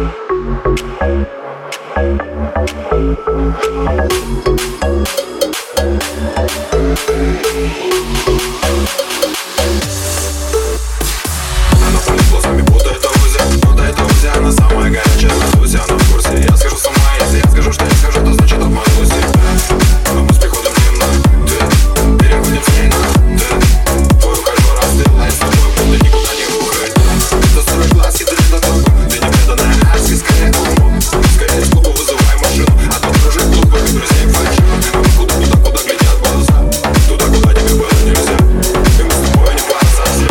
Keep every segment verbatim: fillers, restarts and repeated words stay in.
Она палит глазами, будто это Узи, будто это Узи. Она самая горячая на Узи, она в курсе. Я скажу с ума, если я скажу, что я скажу, то значит обману себя. Но мы с приходом днем на ты, переходим с ней на ты. Твой ухажер остыл, а я с тобой будто никуда не уходил. Это сорок глаз, хитрый до того. Ты не преданная Аськи, скорее умом. Скорее из клуба вызывай машину, а то дружи клуб твоих друзей фальшивых. Я могу туда, куда глядят глаза, туда, куда тебе было нельзя. И мы с тобой не пара совсем.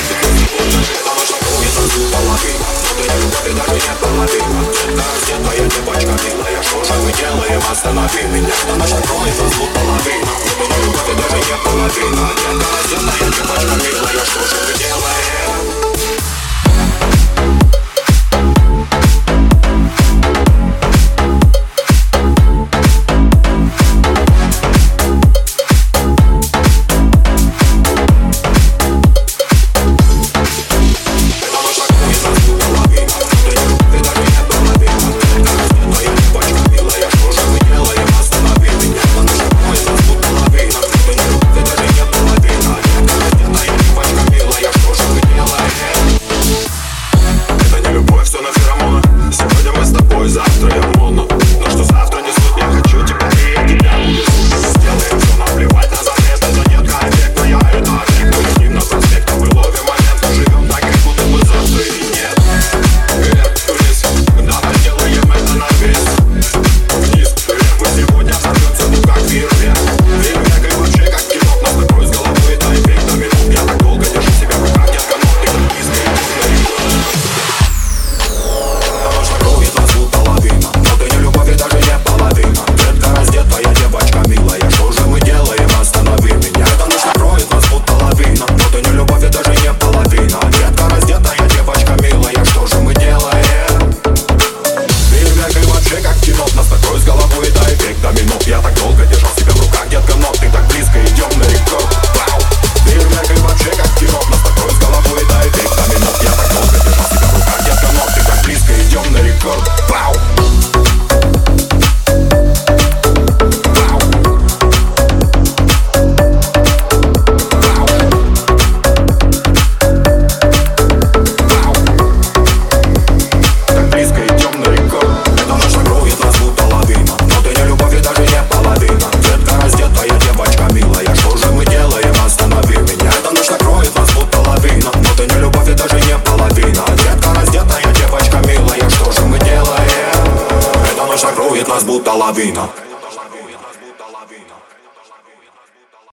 Ты даже нет половины. Это раздетая девочка милая. Что же мы делаем? Останови меня. Она накроет нас тут половина. Ты даже нет половины. Это раздетая девочка милая. Что же мы делаем? Завтра я моно, но что завтра не суть, я хочу тебя и я тебя буду. Сделаем все, наплевать на запрет, это нет эффектная, это эффект. Мы летим на проспект, мы ловим момент, мы живем так, как будто бы завтра и нет. Вверх, вниз, давай делаем это на вес. Вниз, вверх, мы сегодня взорвемся, ну как фейерверк. Фейерверк и вообще как кино, нас накрой с головой, это эффект на минут. Я так долго держу себя в руках, детка, но ты так близко и близко. Я так долго держал себя в руках, детка, но ты так близко, идем на рекорд. Вау! Фейерверк и вообще как кино, нас такой с головой, да, эффект домино. Я так долго держал себя в руках, детка, но ты так близко, идем на рекорд. Вау! Вау! Вау! Вау! Так близко, идем на рекорд. Это наш накроет нас будто лавина. Но ты не любовь и даже не половина. Детка раздетая девочка милая. Что же мы делаем? Останови меня. Это наш накроет нас будто лавина. Но ты не любовь и даже не половина. Детка раздетая девочка милая. Что же мы делаем? Это наш накроет нас будто лавина.